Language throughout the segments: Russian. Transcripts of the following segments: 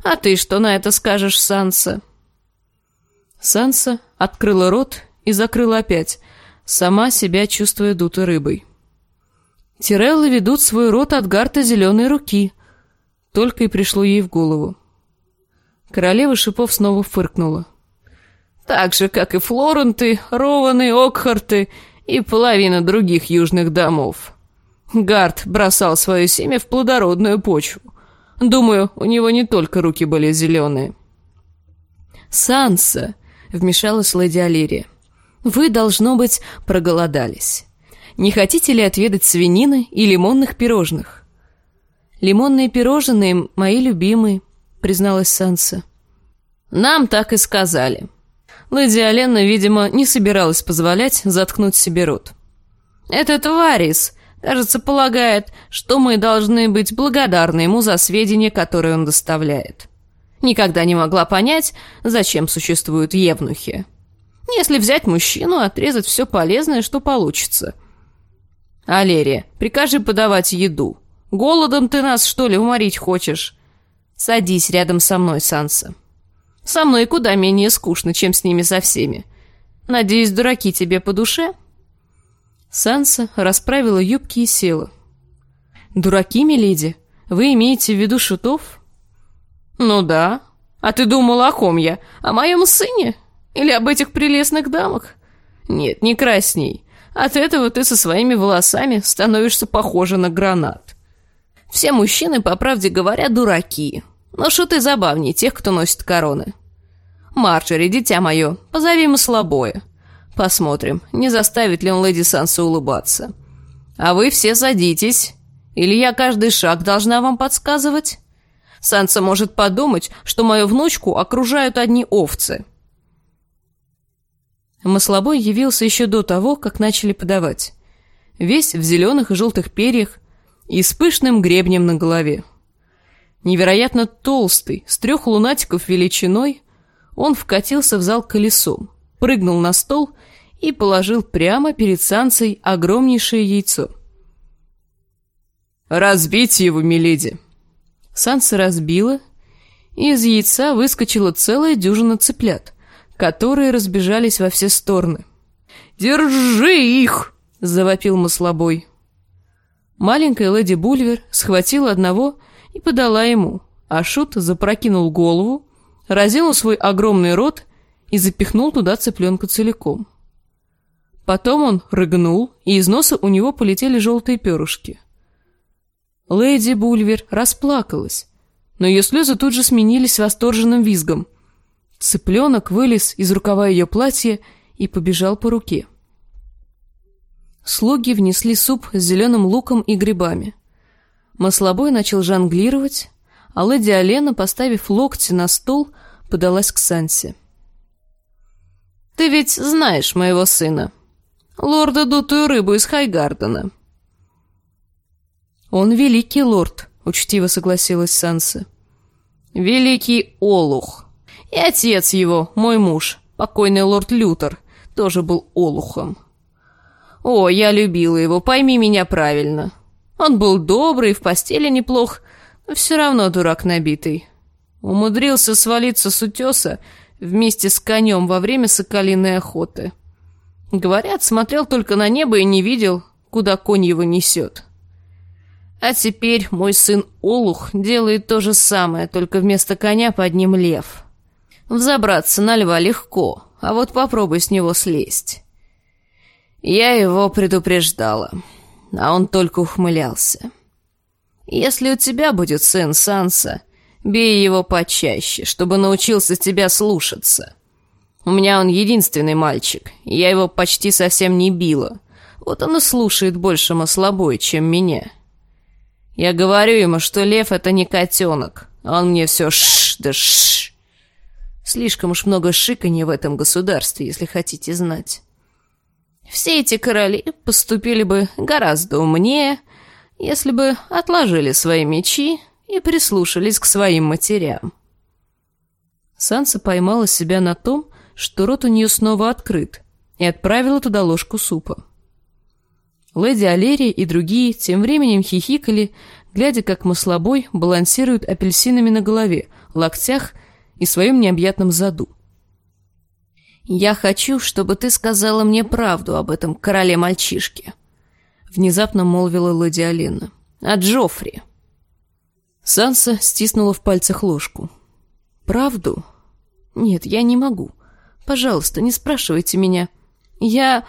А ты что на это скажешь, Санса?» Санса открыла рот и закрыла опять, сама себя чувствуя дутой рыбой. Тиреллы ведут свой род от гарта зеленой руки. Только и пришло ей в голову. Королева шипов снова фыркнула. «Так же, как и Флоренты, Рованы, Окхарты и половина других южных домов. Гарт бросал свое семя в плодородную почву. Думаю, у него не только руки были зеленые». «Санса», — вмешалась леди Алирия, — «вы, должно быть, проголодались. Не хотите ли отведать свинины и лимонных пирожных?» «Лимонные пирожные мои любимые», — призналась Санса. «Нам так и сказали». Леди Оленна, видимо, не собиралась позволять заткнуть себе рот. «Этот Варис, кажется, полагает, что мы должны быть благодарны ему за сведения, которые он доставляет. Никогда не могла понять, зачем существуют евнухи. Если взять мужчину, отрезать все полезное, что получится. Алерия, прикажи подавать еду. Голодом ты нас, что ли, уморить хочешь? Садись рядом со мной, Санса. Со мной куда менее скучно, чем с ними со всеми. Надеюсь, дураки тебе по душе?» Санса расправила юбки и села. «Дураки, миледи? Вы имеете в виду шутов?» «Ну да. А ты думала, о ком я? О моем сыне? Или об этих прелестных дамах? Нет, не красней. От этого ты со своими волосами становишься похожа на гранат. Все мужчины, по правде говоря, дураки. Но шуты забавнее тех, кто носит короны. Марджори, дитя мое, позови маслобоя. Посмотрим, не заставит ли он леди Сансу улыбаться. А вы все садитесь. Или я каждый шаг должна вам подсказывать? Санса может подумать, что мою внучку окружают одни овцы». Маслобой явился еще до того, как начали подавать. Весь в зеленых и желтых перьях и с пышным гребнем на голове. Невероятно толстый, с 3 лунатиков величиной, он вкатился в зал колесом, прыгнул на стол и положил прямо перед Сансой огромнейшее яйцо. «Разбейте его, миледи!» Санса разбила, и из яйца выскочила целая дюжина цыплят, которые разбежались во все стороны. «Держи их!» — завопил маслобой. Маленькая леди Бульвер схватила одного и подала ему, а Шут запрокинул голову, разинул свой огромный рот и запихнул туда цыпленка целиком. Потом он рыгнул, и из носа у него полетели желтые перышки. Леди Бульвер расплакалась, но ее слезы тут же сменились восторженным визгом. Цыпленок вылез из рукава ее платья и побежал по руке. Слуги внесли суп с зеленым луком и грибами. Маслобой начал жонглировать, а леди Олена, поставив локти на стол, подалась к Сансе. «Ты ведь знаешь моего сына, лорда Дутую Рыбу из Хайгардена». «Он великий лорд», — учтиво согласилась Санса. «Великий олух. И отец его, мой муж, покойный лорд Лютер, тоже был олухом. О, я любила его, пойми меня правильно. Он был добрый, в постели неплох, но все равно дурак набитый. Умудрился свалиться с утеса вместе с конем во время соколиной охоты. Говорят, смотрел только на небо и не видел, куда конь его несет. А теперь мой сын Олух делает то же самое, только вместо коня под ним лев. Взобраться на льва легко, а вот попробуй с него слезть. Я его предупреждала, а он только ухмылялся. Если у тебя будет сын, Санса, бей его почаще, чтобы научился тебя слушаться. У меня он единственный мальчик, и я его почти совсем не била. Вот он и слушает больше маслобоя, чем меня. Я говорю ему, что лев — это не котенок, а он мне все шш да шш. Слишком уж много шиканья в этом государстве, если хотите знать. Все эти короли поступили бы гораздо умнее, если бы отложили свои мечи и прислушались к своим матерям. Санса поймала себя на том, что рот у нее снова открыт, и отправила туда ложку супа. Леди Алерия и другие тем временем хихикали, глядя, как маслобой балансирует апельсинами на голове, локтях и своем необъятном заду. «Я хочу, чтобы ты сказала мне правду об этом короле-мальчишке», — внезапно молвила леди Оленна. «О Джоффри». Санса стиснула в пальцах ложку. «Правду? Нет, я не могу. Пожалуйста, не спрашивайте меня. Я...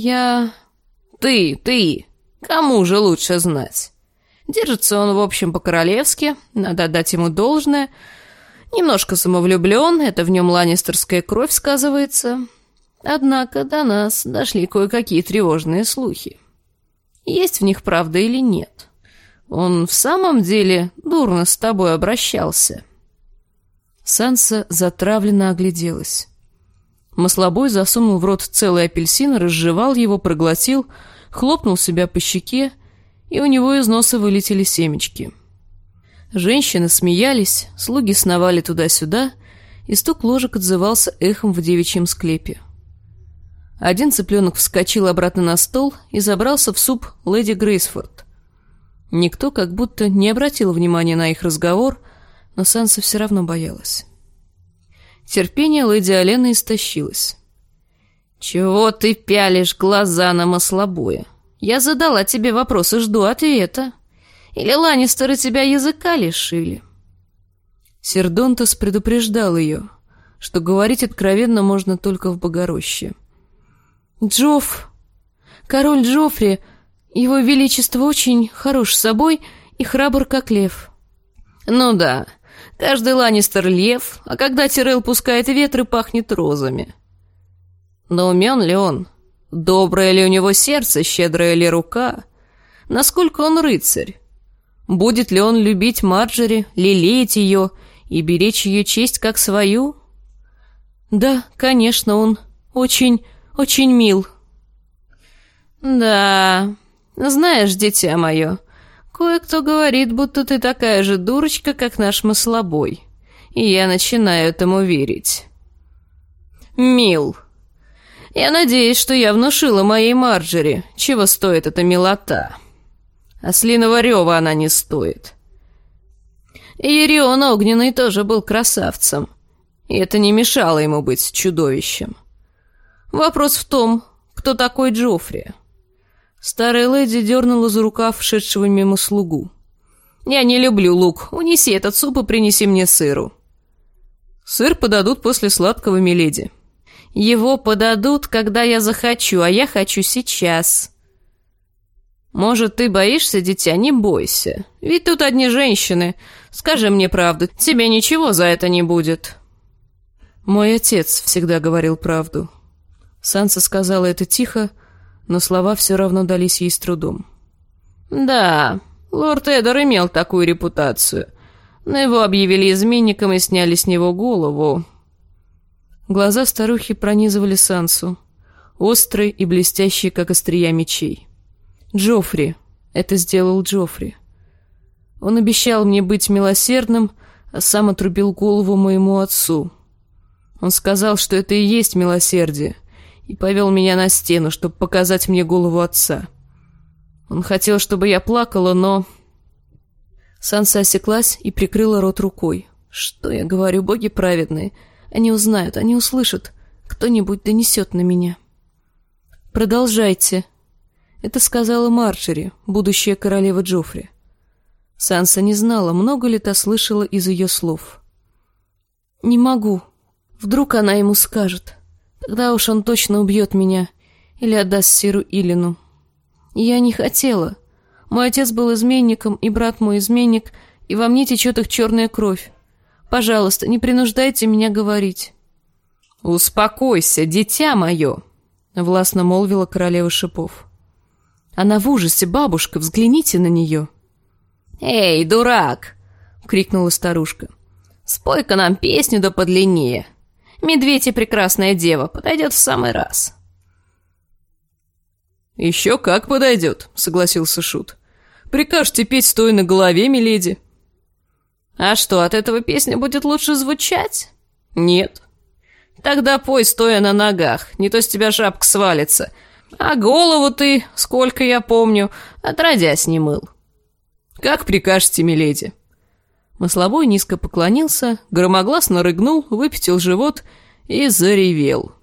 Ты! Кому же лучше знать? Держится он, в общем, по-королевски, надо отдать ему должное. Немножко самовлюблен, это в нем ланнистерская кровь сказывается. Однако до нас дошли кое-какие тревожные слухи. Есть в них правда или нет? Он в самом деле дурно с тобой обращался?» Санса затравленно огляделась. Маслобой засунул в рот целый апельсин, разжевал его, проглотил, хлопнул себя по щеке, и у него из носа вылетели семечки. Женщины смеялись, слуги сновали туда-сюда, и стук ложек отзывался эхом в девичьем склепе. Один цыпленок вскочил обратно на стол и забрался в суп леди Грейсфорд. Никто как будто не обратил внимания на их разговор, но Санса все равно боялась. Терпение леди Оленны истощилось. «Чего ты пялишь глаза на маслобоя? Я задала тебе вопрос и жду ответа. Или ланнистеры тебя языка лишили?» Сердонтес предупреждал ее, что говорить откровенно можно только в Богороще. Король Джоффри, его величество очень хорош собой и храбр, как лев». «Ну да, каждый ланнистер — лев, а когда Тирелл пускает ветры, пахнет розами. Но умен ли он? Доброе ли у него сердце, щедрая ли рука? Насколько он рыцарь? Будет ли он любить Марджери, лелеять ее и беречь ее честь как свою?» «Да, конечно, он очень, очень мил». «Да, знаешь, дитя мое, кое-кто говорит, будто ты такая же дурочка, как наш маслобой, и я начинаю этому верить». «Мил. Я надеюсь, что я внушила моей Марджери, чего стоит эта милота. Ослиного рева она не стоит. И Ерион Огненный тоже был красавцем, и это не мешало ему быть чудовищем. Вопрос в том, кто такой Джоффри». Старая леди дернула за рукав шедшего мимо слугу. «Я не люблю лук. Унеси этот суп и принеси мне сыру». «Сыр подадут после сладкого, миледи». «Его подадут, когда я захочу, а я хочу сейчас». «Может, ты боишься, дитя? Не бойся. Ведь тут одни женщины. Скажи мне правду, тебе ничего за это не будет». «Мой отец всегда говорил правду». Санса сказала это тихо, но слова все равно дались ей с трудом. «Да, лорд Эдор имел такую репутацию, но его объявили изменником и сняли с него голову». Глаза старухи пронизывали Сансу, острые и блестящие, как острия мечей. «Джоффри, это сделал Джоффри. Он обещал мне быть милосердным, а сам отрубил голову моему отцу. Он сказал, что это и есть милосердие, и повел меня на стену, чтобы показать мне голову отца. Он хотел, чтобы я плакала, но...» Санса осеклась и прикрыла рот рукой. «Что я говорю, боги праведные? Они узнают, они услышат. Кто-нибудь донесет на меня». «Продолжайте», — это сказала Марджери, будущая королева Джоффри. Санса не знала, много ли та слышала из ее слов. «Не могу. Вдруг она ему скажет. Тогда уж он точно убьет меня или отдаст Сиру Илину. Я не хотела. Мой отец был изменником, и брат мой изменник, и во мне течет их черная кровь. Пожалуйста, не принуждайте меня говорить». «Успокойся, дитя мое», — властно молвила королева шипов. «Она в ужасе, бабушка, взгляните на нее». «Эй, дурак!» — крикнула старушка. «Спой-ка нам песню да подлиннее. Медведь и прекрасная дева подойдет в самый раз». «Еще как подойдет», — согласился шут. «Прикажете петь, стоя на голове, миледи». «А что, от этого песня будет лучше звучать?» «Нет». «Тогда пой, стоя на ногах, не то с тебя шапка свалится. А голову ты, сколько я помню, отродясь не мыл». «Как прикажете, миледи». Маслобой низко поклонился, громогласно рыгнул, выпятил живот и заревел.